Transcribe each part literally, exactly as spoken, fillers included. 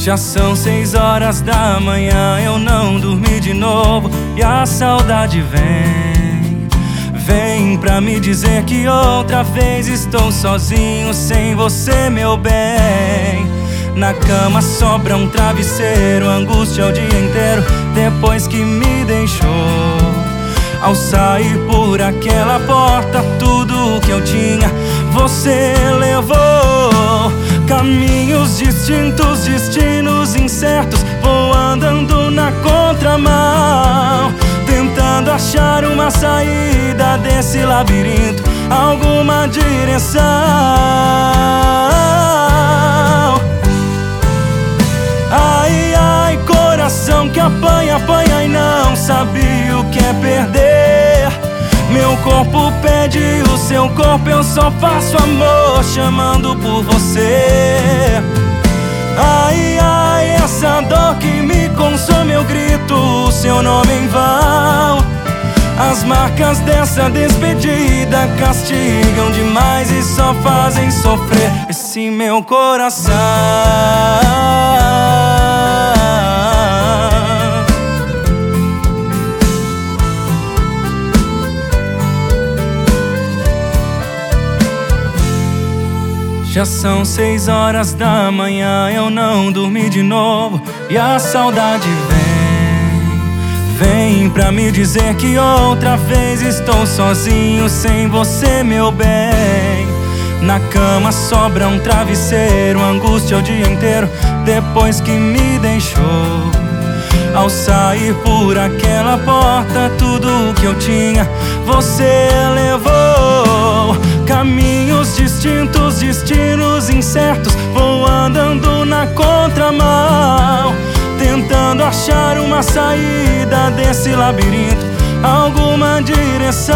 Já são seis horas da manhã, eu não dormi de novo e a saudade vem. Vem pra me dizer que outra vez estou sozinho sem você, meu bem. Na cama sobra um travesseiro, angústia o dia inteiro depois que me deixou. Ao sair por aquela porta, tudo que eu tinha você levou. Caminhos distintos, destinos incertos, vou andando na contramão, tentando achar uma saída desse labirinto, alguma direção. Ai, ai, coração que apanha, apanha e não sabe o que é perder. Meu corpo pede o seu corpo, eu só faço amor chamando por você. Ai, ai, essa dor que me consome, eu grito o seu nome em vão. As marcas dessa despedida castigam demais e só fazem sofrer esse meu coração. Já são seis horas da manhã, eu não dormi de novo e a saudade vem. Vem pra me dizer que outra vez estou sozinho sem você, meu bem. Na cama sobra um travesseiro, angústia o dia inteiro depois que me deixou. Ao sair por aquela porta, tudo que eu tinha você levou. Caminhos distintos, destinos incertos, vou andando na contramão, tentando achar uma saída desse labirinto, alguma direção.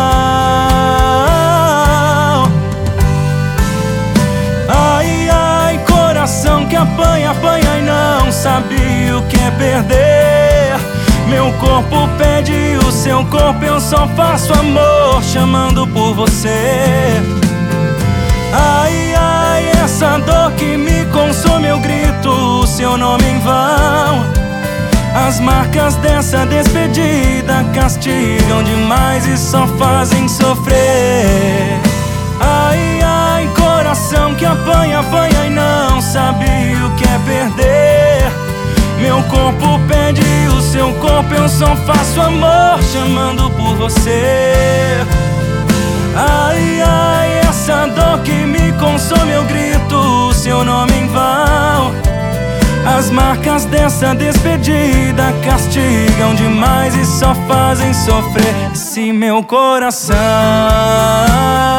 Ai, ai, coração que apanha, apanha e não sabe o que é perder. Meu corpo pede o seu corpo, eu só faço amor chamando por você. Ai, ai, essa dor que me consome, eu grito o seu nome em vão. As marcas dessa despedida castigam demais e só fazem sofrer. Ai, ai, coração que apanha, apanha e não sabe o que é perder. Meu corpo pede o seu corpo, eu só faço amor chamando por você. Ai, ai, essa dor que me consome, eu grito o seu nome em vão. As marcas dessa despedida castigam demais e só fazem sofrer esse meu coração.